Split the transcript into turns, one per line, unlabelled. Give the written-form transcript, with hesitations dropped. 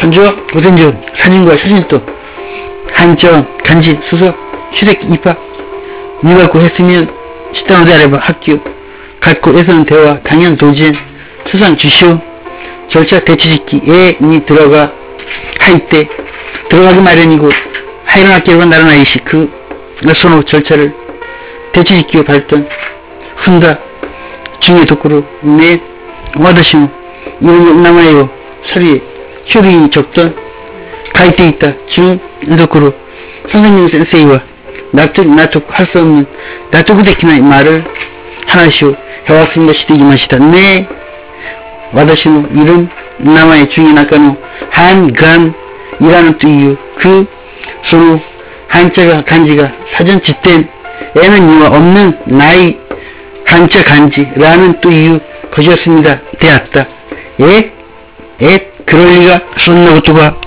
선조 오선조 사진과 사진도 한정 간지 수석 시댁 입학 미갖고 했으면 식당 어디 알아봐 학교 갖고 애서는 대화 당연 도진 수상 주시오 절차 대치짓기 애니 들어가 하이때 들어가기 마련이고 하이런 학교가 나른 아이시 그 선호 절차를 대치짓기로 발전 훈다 중의 독구로 내 와다시모 이런 남아요 서리에 쇼링이 적던 가이때 있다 중 독구로 선생님 센세이와 나쪽 할 수 없는 나쪽이 데키나의 말을 하나시오 해왔습니다 시대기 마시다 네 와다시노 이름 남아의 중에 나까노 한간이라는 뜻이요 그 서로 한자가 간지가 사전 짓된 애는 이와 없는 나이 한자 간지라는 뜻이요 것이었습니다 되었다 그럴 리가 썼나 것도가